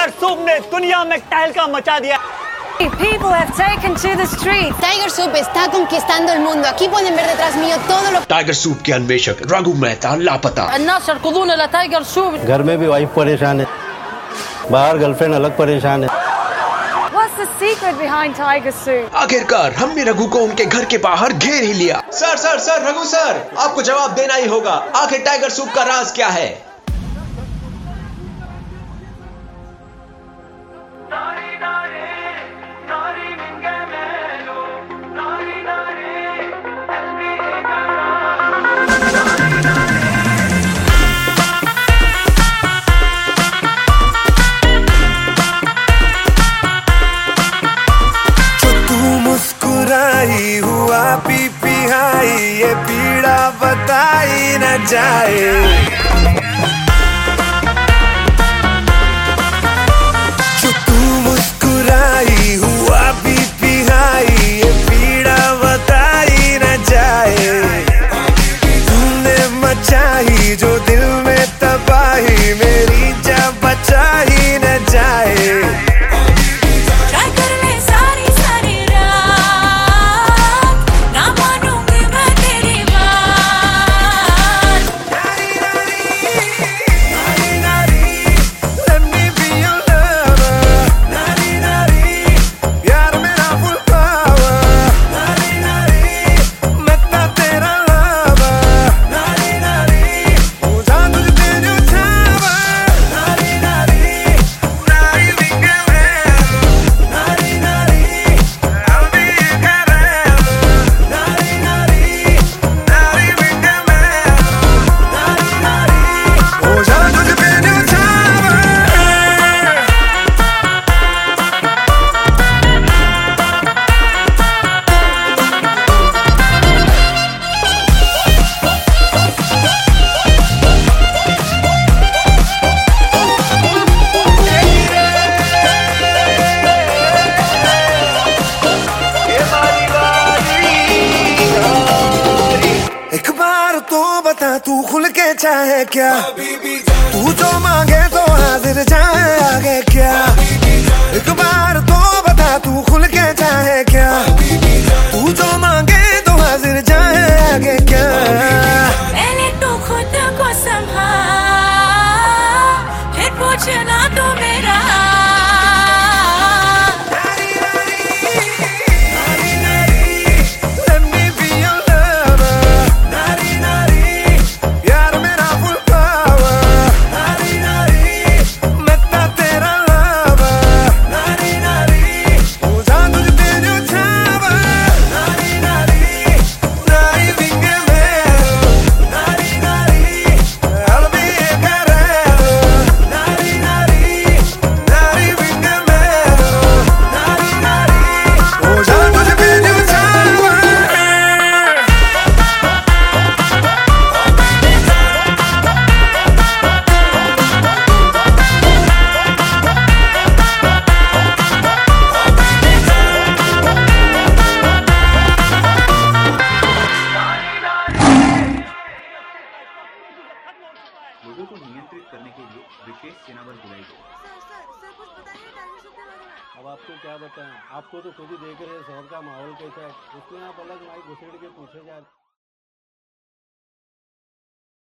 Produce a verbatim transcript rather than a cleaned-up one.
Tiger soup ने दुनिया में तहलका मचा दिया। People have taken to the streets. Tiger Soup está conquistando el mundo. Aquí pueden ver detrás mío todo lo. Tiger soup के अन्वेषक रघु मेहता लापता। الناس يركضون إلى टाइगर सूप। घर में भी वाइफ परेशान है, बाहर गर्लफ्रेंड अलग परेशान है। What's the secret behind Tiger Soup? आखिरकार हमने रघु को उनके घर के बाहर घेर ही लिया। Sir sir sir Raghu sir, आपको जवाब देना ही होगा। आखिर टाइगर सूप का राज क्या है? हुआ पी पी हाई, ये पीड़ा बताई न जाए। जो तू मुस्कुराई हुआ पी पी हाई, ये पीड़ा बताई न जाए। तूने मचाई जो दिल में तबाही, मेरी जा बचाई न जाए। तू खुल के चाहे क्या, तू जो मांगे तो हाजिर जाए आगे क्या। एक बार तो बता तू खुल के चाहे क्या, तू जो मांगे तो हाजिर जाए आगे क्या। पहले तो खुद को संभाल, फिर पूछना तो मेरा। लोगों को नियंत्रित करने के लिए विशेष सेना बल बुलाई गई। अब आपको क्या बताएं, आपको तो खुद ही देख रहे हैं शहर का माहौल कैसा है, इसमें आप अलग माइक घुसेड़ के पूछे जा रहे।